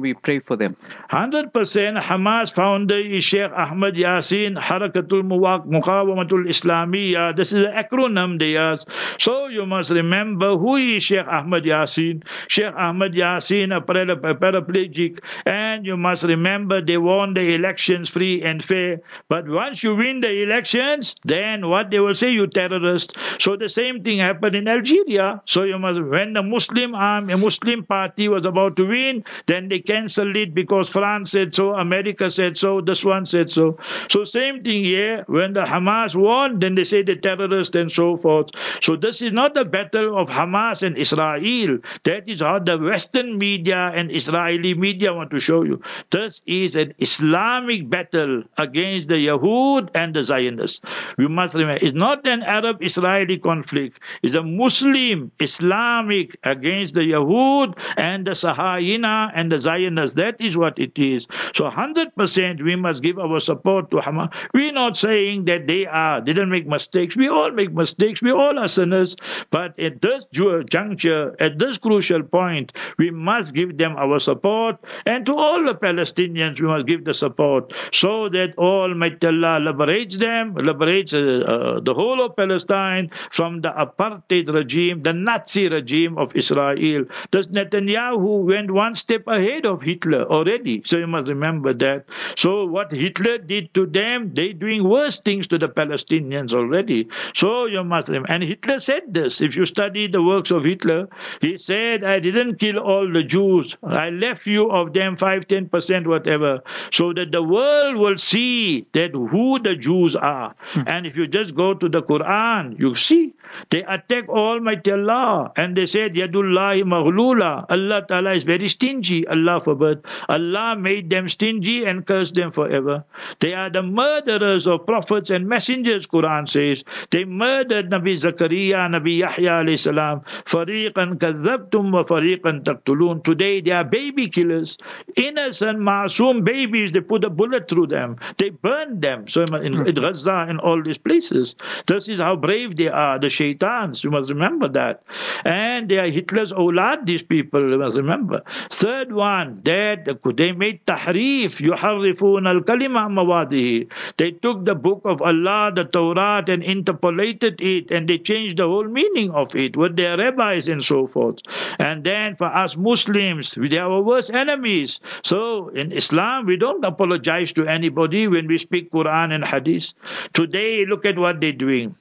we pray for them? one hundred percent Hamas founder is Sheikh Ahmad Yasin, Harakatul Muqawamatul Islamiyya. This is an acronym they use. So you must remember who is Sheikh Ahmad Yasin. Sheikh Ahmad Yasin, a paraplegic, and you must remember they won the elections free and fair. But once you win the elections, then what they will say, you terrorist. So the same thing happened in Algeria. So you must, when the Muslim army, a Muslim party was about to win, then they cancelled it because France said so, America said so, this one said so. So same thing here, when the Hamas won, then they say the terrorist and so forth. So this is not the battle of Hamas and Israel. That is how the Western media and Israeli media want to show you. This is an Islamic battle against the Yahud and the Zionists. We must remember, it's not an Arab-Israeli conflict. It's a Muslim, Islamic against the Yahud and the Sahayina and the Zionists. That is what it is. So one hundred percent we must give our support to Hamas. We're not saying that they are, didn't make mistakes. We all make mistakes. We all are sinners. But at this juncture, at this crucial point, we must give them our support. And to all the Palestinians, we must give the support so that Almighty Allah liberates them, liberates uh, uh, the whole of Palestine from the apartheid regime, the Nazi regime of Israel. Does Netanyahu went one step ahead of Hitler already. So you must remember that. So what Hitler did to them, they doing worse things to the Palestinians already. So you must remember. And Hitler said this. If you study the works of Hitler, he said, I didn't kill all the Jews. I left few of them, five, ten percent, whatever, so that the world will see that who the Jews are. Hmm. And if you just go to the Quran, you see, they attack Almighty Allah. And they said, Yadullahi maghlula. Allah Ta'ala is very stingy. Allah forbid. Allah made them stingy and cursed them forever. They are the murderers of prophets and messengers, Quran says. They murdered Nabi Zakaria, Nabi Yahya alayhi salam. Fariqan kadhabtum wa fariqan taqtulun. Today they are baby killers. Innocent, masoom babies, they put a bullet through them. They burn them. So in, in Gaza and all these places. This is how brave they are, the shaitans. You must remember that. And they are Hitler's awlad, these people. You must remember. Third one, that they made tahrif. Yuharrifun al-kalima mawadihi. They took the book of Allah, the Torah, and interpolated it, and they changed the whole meaning of it with their rabbis and so forth. And then for us Muslims, they are our worst enemies. So in Islam, we don't apologize to anybody when we speak Quran and Hadith. Today, look at what they're doing.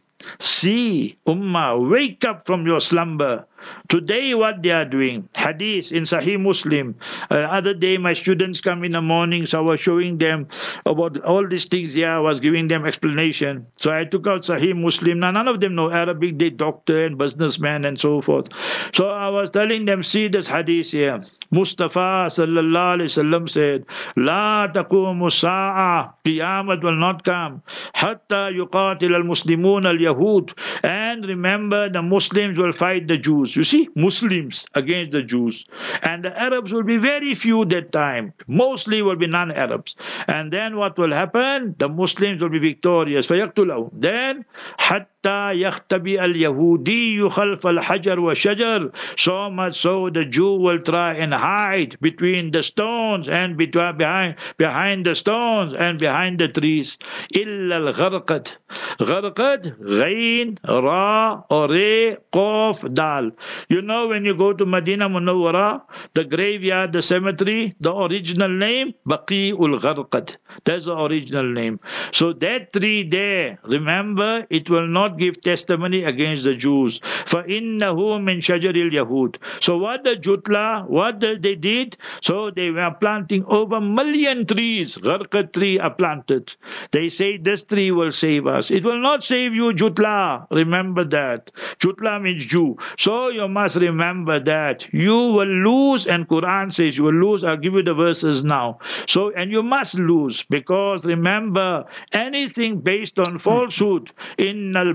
See, Ummah, wake up from your slumber. Today what they are doing, Hadith in Sahih Muslim. Uh, other day my students come in the morning, so I was showing them about all these things here. I was giving them explanation. So I took out Sahih Muslim. Now none of them know Arabic, they doctor and businessman and so forth. So I was telling them, see this Hadith here. Mustafa sallallahu alaihi wasallam said, La taqumu sa'a, Qiyamah will not come, hatta yuqatil al-Muslimun al-Yahud. And remember, the Muslims will fight the Jews. You see, Muslims against the Jews. And the Arabs will be very few that time. Mostly will be non-Arabs. And then what will happen? The Muslims will be victorious. فَيَقْتُلَهُ. Then, حَتَّى يَخْتَبِئَ الْيَهُودِيُّ خَلْفَ الْحَجَرِ وَالشَّجَرِ. So much so the Jew will try and hide between the stones and between, behind, behind the stones and behind the trees. إِلَّا الْغَرْقَدْ. Gharqad, Ghain, Ra, Ore, Qaf, Dal. You know, when you go to Medina Munawwara, the graveyard, the cemetery, the original name, Baqi'ul Gharqad. That's the original name. So that tree there, remember, it will not give testimony against the Jews. فَإِنَّهُ مِنْ شَجَرِ الْيَهُودِ. So what the Jutla, what the, they did? So they were planting over a million trees. Gharqad tree are planted. They say this tree will save us. It will not save you, Jutla. Remember that. Jutla means Jew. So you must remember that. You will lose, and Quran says you will lose. I'll give you the verses now. So, and you must lose, because remember, anything based on falsehood, innal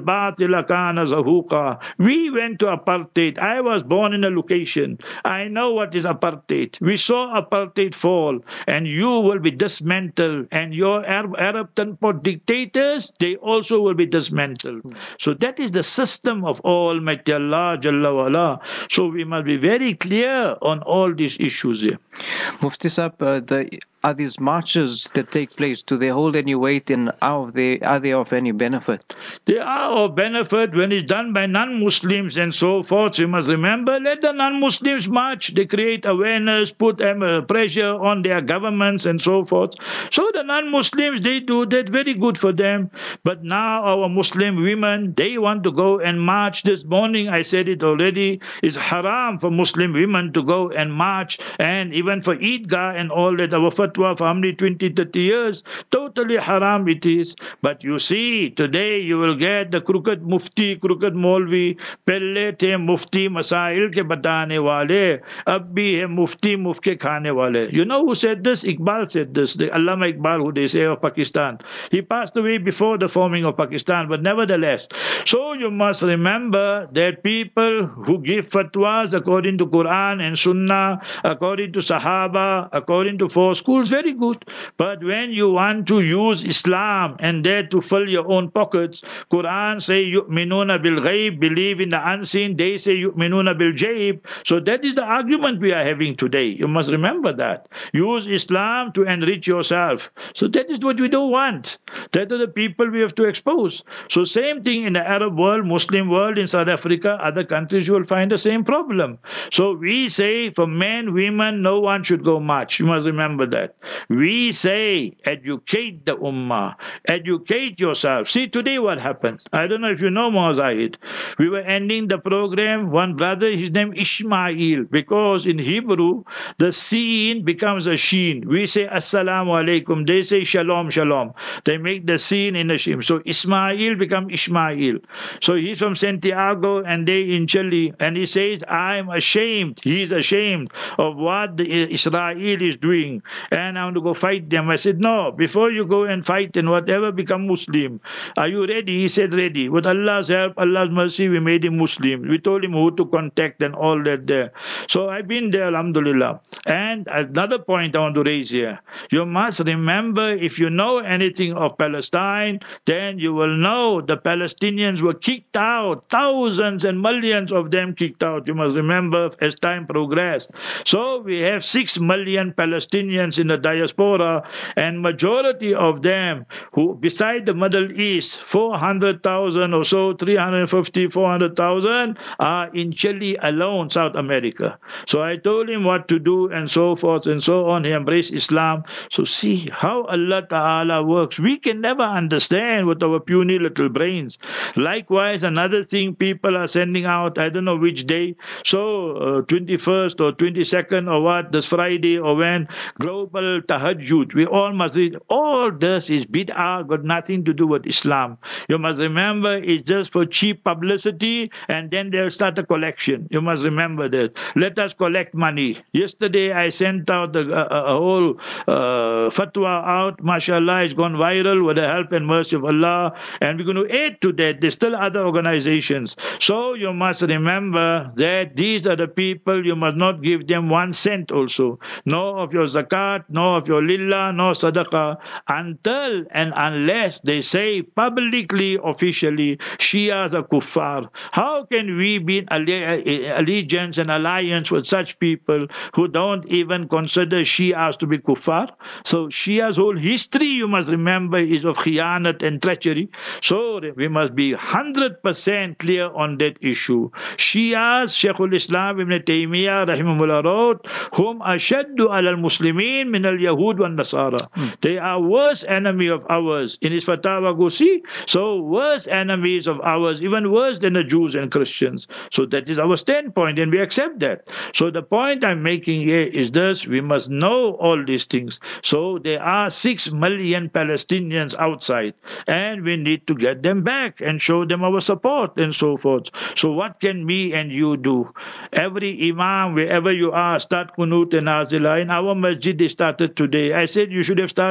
الْبَاطِلَ كَانَ زَهُوقًا. We went to apartheid. I was born in a location. I know what is apartheid. We saw apartheid fall, and you will be dismantled, and your Arab, Arab dictators, they also will be dismantled. So that is the system of Almighty Allah Jalla wa Ala. So we must be very clear on all these issues here. Mufti Sahib, uh, the are these marches that take place, do they hold any weight, and are they, are they of any benefit? They are of benefit when it's done by non-Muslims and so forth. You must remember, let the non-Muslims march. They create awareness, put um, pressure on their governments and so forth. So the non-Muslims, they do that, very good for them. But now our Muslim women, they want to go and march. This morning, I said it already, it's haram for Muslim women to go and march, and even for Eidgah and all that, our fatwa for how many, twenty, thirty years, totally haram it is. But you see, today you will get the crooked mufti, crooked Maulvi, pehले थे mufti masail ke batane wale, ab bhi hai mufti muf ke khane wale. You know who said this? Iqbal said this, the Allama Iqbal, who they say of Pakistan. He passed away before the forming of Pakistan, but nevertheless. So you must remember that people who give fatwas according to Quran and Sunnah, according to Sahaba, according to four schools, very good. But when you want to use Islam and there to fill your own pockets, Quran say yu'minuna bil ghaib, believe in the unseen. They say yu'minuna bil jaib. So that is the argument we are having today. You must remember that. Use Islam to enrich yourself. So that is what we don't want. That are the people we have to expose. So same thing in the Arab world, Muslim world, in South Africa, other countries, you will find the same problem. So we say for men, women, no one should go march. You must remember that. We say educate the ummah, educate yourself. See today what happens. I don't know if you know Mawazahid. We were ending the program, one brother, his name Ishmael, because in Hebrew the seen becomes a sheen. We say assalamu alaikum, they say shalom shalom. They make the seen in a sheen. So Ismail become Ishmael. So he's from Santiago and they in Chile, and he says, I'm ashamed. He's ashamed of what the Israel is doing, and I want to go fight them. I said, no, before you go and fight and whatever, become Muslim. Are you ready? He said, ready. With Allah's help, Allah's mercy, we made him Muslim. We told him who to contact and all that there. So I've been there, alhamdulillah. And another point I want to raise here. You must remember, if you know anything of Palestine, then you will know the Palestinians were kicked out. Thousands and millions of them kicked out. You must remember as time progressed. So we have six million Palestinians in the diaspora, and majority of them who, beside the Middle East, four hundred thousand or so, three hundred fifty, four hundred thousand are in Chile alone, South America. So I told him what to do and so forth and so on. He embraced Islam. So see how Allah Ta'ala works. We can never understand with our puny little brains. Likewise, another thing people are sending out, I don't know which day, so uh, twenty-first or twenty-second or what, this Friday or when, global tahajjud. We all must read. All this is bid'ah, got nothing to do with Islam. You must remember, it's just for cheap publicity, and then they'll start a collection. You must remember that. Let us collect money. Yesterday I sent out a, a, a whole uh, fatwa out. MashaAllah, it's gone viral with the help and mercy of Allah, and we're going to add to that. There's still other organizations. So you must remember that these are the people, you must not give them one cent also. No of your zakat, no of your lillah, no sadaqah, until and unless they say publicly, officially, Shias are kuffar. How can we be allegiance and alliance with such people who don't even consider Shias to be kuffar? So Shia's whole history, you must remember, is of khiyanat and treachery. So we must be one hundred percent clear on that issue. Shias, Shaykhul Islam Ibn Taymiyyah rahimahullah wrote, hum ashaddu ala al-muslimin min al-yahud wa nasara. Hmm. They are worse enemy of ours. In his fatwa, go see. So worse enemies of ours, even worse than the Jews and Christians. So that is our standpoint, and we accept that. So the point I'm making here is this: we must know all these things. So there are six million Palestinians outside, and we need to get them back and show them our support and so forth. So what can me and you do? Every imam, wherever you are, start Qunut and Nazila. In our masjid, they started today. I said you should have started already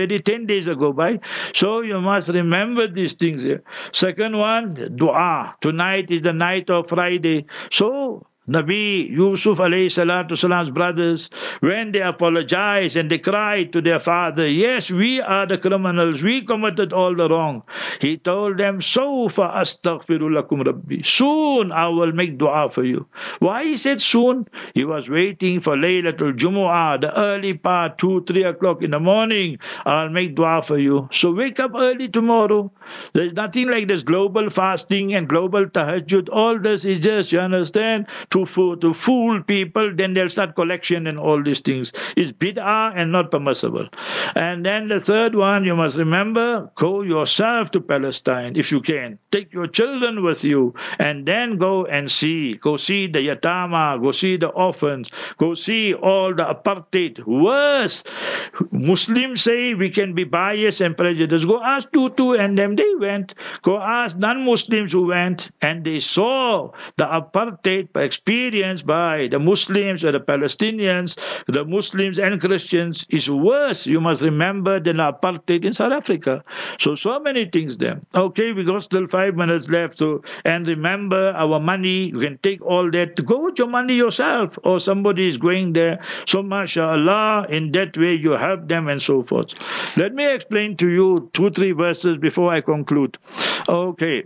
already ten days ago by. So you must remember these things here. Second one, dua. Tonight is the night of Friday. So Nabi Yusuf alayhi salatu salam's brothers, when they apologized and they cried to their father, yes, we are the criminals, we committed all the wrong. He told them, Sawfa astaghfiru lakum rabbi. Soon I will make dua for you. Why he said soon? He was waiting for Laylatul Jumu'ah, the early part, two, three o'clock in the morning. I'll make dua for you. So wake up early tomorrow. There's nothing like this global fasting and global tahajjud. All this is just, you understand, to fool, to fool people. Then they'll start collection and all these things. It's bid'ah and not permissible. And then the third one, you must remember, go yourself to Palestine if you can. Take your children with you and then go and see. Go see the yatama, go see the orphans, go see all the apartheid. Worse, Muslims say we can be biased and prejudiced. Go ask Tutu and them. They went. Go ask non-Muslims who went, and they saw the apartheid experienced by the Muslims or the Palestinians, the Muslims and Christians is worse, you must remember, than apartheid in South Africa. So, so many things there. Okay, we got still five minutes left. So, and remember, our money, you can take all that. Go with your money yourself, or somebody is going there. So, mashallah, in that way you help them and so forth. Let me explain to you two, three verses before I conclude. Okay.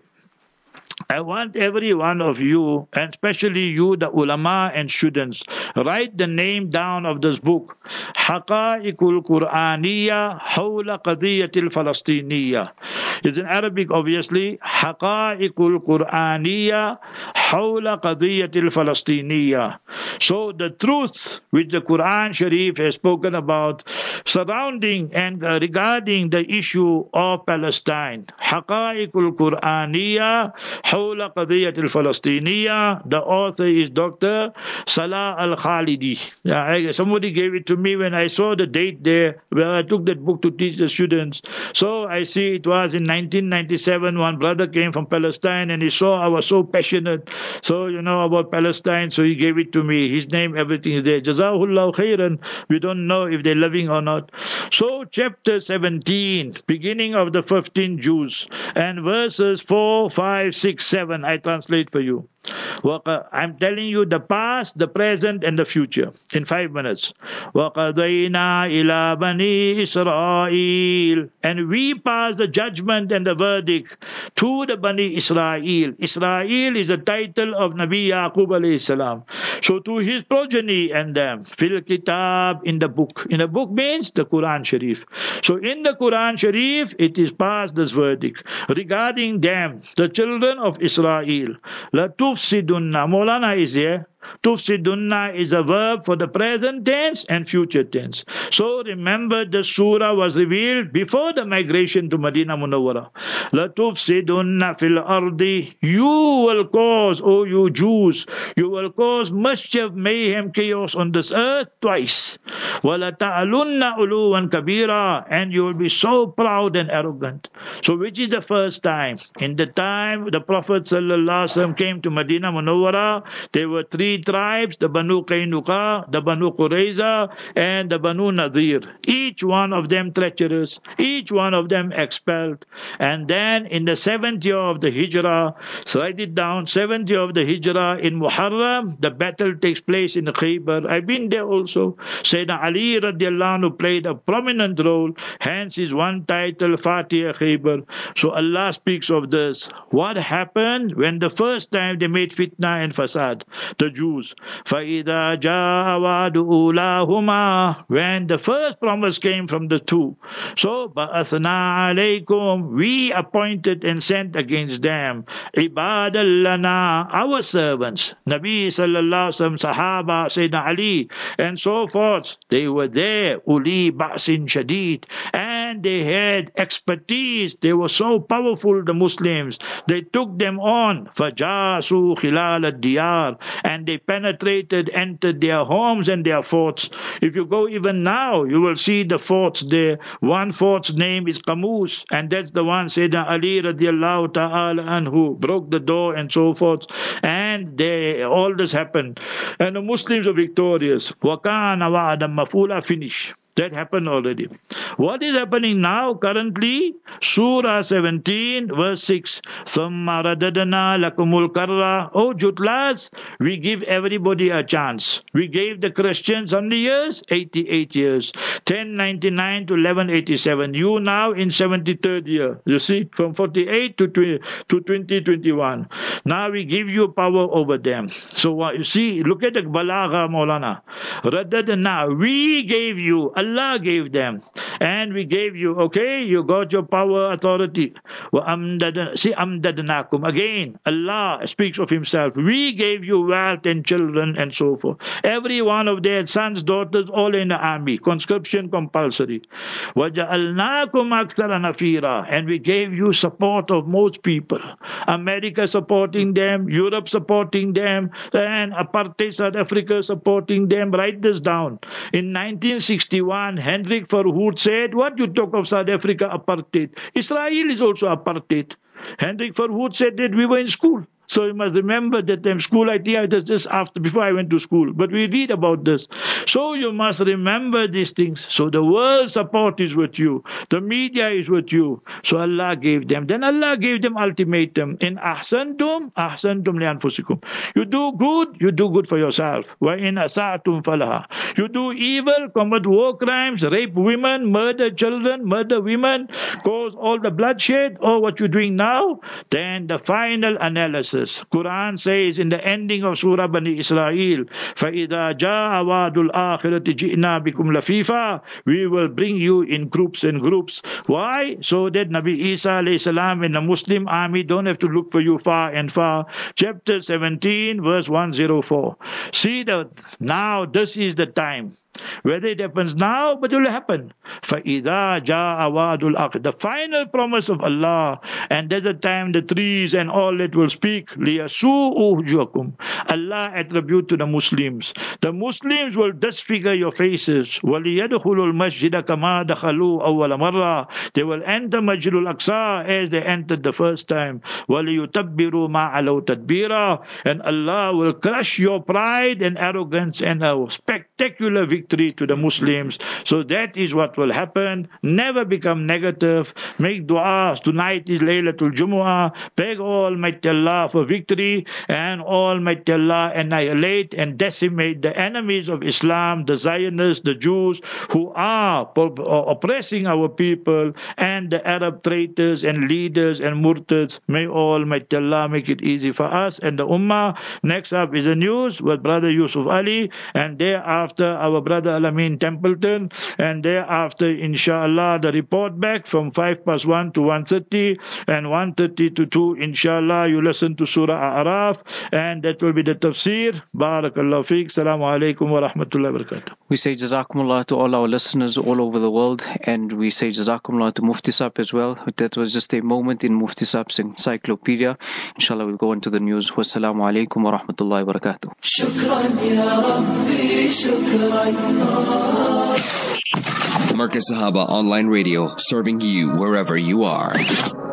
I want every one of you, and especially you, the ulama and students, write the name down of this book. Haqa'iqul Qur'aniyya Hawla Qadiyatil Falastiniyya. It's in Arabic, obviously. Haqa'iqul Qur'aniyya Hawla Qadiyatil Falastiniyya. So the truth which the Quran Sharif has spoken about surrounding and uh, regarding the issue of Palestine. Haqa'iqul Qur'aniyya Hawla Qadiyyat al-Falastiniyya. The author is Doctor Salah Al-Khalidi. Yeah, somebody gave it to me when I saw the date there, where I took that book to teach the students. So I see it was in nineteen ninety-seven, one brother came from Palestine and he saw I was so passionate, so you know, about Palestine, so he gave it to me. His name, everything is there. Jazahullah khairan. We don't know if they're living or not. So chapter seventeen, beginning of the fifteen Jews, and verses four, five, six, seven, I translate for you. I'm telling you the past, the present, and the future in five minutes. وَقَضَيْنَا إِلَى بَنِي إِسْرَائِيلَ. And we pass the judgment and the verdict to the Bani Israel. Israel is the title of Nabi Yaqub alayhi salam. So to his progeny and them, fil kitab, in the book. In the book means the Quran Sharif. So in the Quran Sharif, it is passed this verdict regarding them, the children of Israel. La tufsidunna. Maulana is here. Tufsidunna is a verb for the present tense and future tense. So remember, the surah was revealed before the migration to Medina Munawwara. La tufsidunna fil ardi. You will cause, O you Jews, you will cause mischief, mayhem, chaos on this earth twice. Wa la ta'alunna uluwan kabira. And you will be so proud and arrogant. So which is the first time? In the time the Prophet sallallahu alaihi wasallam came to Medina Munawwara, there were three tribes, the Banu Qaynuqa, the Banu Qurayza, and the Banu Nadir. Each one of them treacherous, each one of them expelled. And then in the seventh year of the Hijrah, so write it down, seventh year of the Hijrah, in Muharram, the battle takes place in Khaybar. I've been there also. Sayyidina Ali radiallahu anhu played a prominent role, hence his one title, Fatih Khaybar. So Allah speaks of this. What happened when the first time they made fitna and fasad? The Jews. فَإِذَا جَاءَ وَعْدُ أُولَاهُمَا. When the first promise came from the two. So, بَأَثْنَا عَلَيْكُمْ. We appointed and sent against them. عِبَادًا لَنَا. Our servants. Nabi sallallahu alaihi wasallam, Sahaba, Sayyidina Ali, and so forth. They were there. Uli ba'sin shadid. And they had expertise. They were so powerful, the Muslims. They took them on. فَجَاسُوا خِلَالَ الدِّيَارِ. And they penetrated, entered their homes and their forts. If you go even now, you will see the forts there. One fort's name is Qamus, and that's the one Sayyidina Ali radiallahu ta'ala anhu broke the door and so forth. And they, all this happened. And the Muslims are victorious. وَكَانَ وَعْدًا مَفْعُولًا. Finish. That happened already. What is happening now currently? Surah seventeen, verse six. ثُمَّ رَدَدْنَا لَكُمُ الْكَرَّةَ. Oh, Jutlas, we give everybody a chance. We gave the Christians how many years? eighty-eight years. ten ninety-nine to eleven eighty-seven. You now in seventy-third year. You see, from forty-eight to twenty twenty-one. Now we give you power over them. So uh, you see, look at the balagha, Maulana. Radadna, we gave you, Allah gave them, and we gave you, okay, you got your power, authority. Wa amdadna, see, amdadnakum, again, Allah speaks of himself. We gave you wealth and children and so forth. Every one of their sons, daughters, all in the army. Conscription compulsory. Waja'alnakum akthara nafira, and we gave you support of most people. America supporting them, Europe supporting them, and apartheid South Africa supporting them. Write this down. In nineteen sixty-one, Hendrik Verwoerd said, what you talk of South Africa apartheid? Israel is also apartheid. Hendrik Verwoerd said that we were in school. So you must remember that time school, I think it was just after, before I went to school. But we read about this. So you must remember these things. So the world support is with you. The media is with you. So Allah gave them. Then Allah gave them ultimatum. In ahsantum, ahsantum li anfusikum. You do good, you do good for yourself. Wa in asa'tum falaha. You do evil, commit war crimes, rape women, murder children, murder women, cause all the bloodshed, or what you're doing now, then the final analysis. Quran says in the ending of Surah Bani Israel, فَإِذَا جَاءَ وَعْدُ الْآخِرَةِ جِئْنَا بِكُمْ لَفِيفًا. We will bring you in groups and groups. Why? So that Nabi Isa alayhi salam and the Muslim army don't have to look for you far and far. Chapter seventeen, verse one oh four. See that now this is the time. Whether it happens now, but it will happen. فَإِذَا جَاءَ وَعْدُ الْآخِرَةِ. The final promise of Allah. And there's a time the trees and all that will speak. لِيَسُوءُ وُجُوهَكُمْ. Allah attribute to the Muslims. The Muslims will disfigure your faces. وَلِيَدْخُلُوا الْمَسْجِدَ كَمَا دَخَلُوا أَوَّلَ مَرَّةٍ. They will enter Masjid al-Aqsa as they entered the first time. وَلِيُتَبِّرُوا مَا عَلَوْا تَدْبِيرًا. And Allah will crush your pride and arrogance and a spectacular victory to the Muslims. So that is what will happen. Never become negative. Make du'as. Tonight is Laylatul Jumu'ah. Beg Almighty Allah for victory, and Almighty Allah annihilate and decimate the enemies of Islam, the Zionists, the Jews who are oppressing our people, and the Arab traitors and leaders and murtads. May Almighty Allah make it easy for us and the Ummah. Next up is the news with Brother Yusuf Ali, and thereafter our brother Alamin Templeton, and thereafter inshallah the report back from five past one to one thirty, and one thirty to two inshallah you listen to Surah A'raf, and that will be the tafsir. Barakallahu feek. Assalamu alaikum wa rahmatullahi wa barakatuh. We say Jazakumullah to all our listeners all over the world, and we say Jazakumullah to Mufti Saab as well. That was just a moment in Mufti Saab's encyclopedia. Inshallah we'll go into the news. Wassalamu alaikum wa rahmatullahi wa barakatuh. شكرا يا ربي شكرا. Markaz Sahaba Online Radio, serving you wherever you are.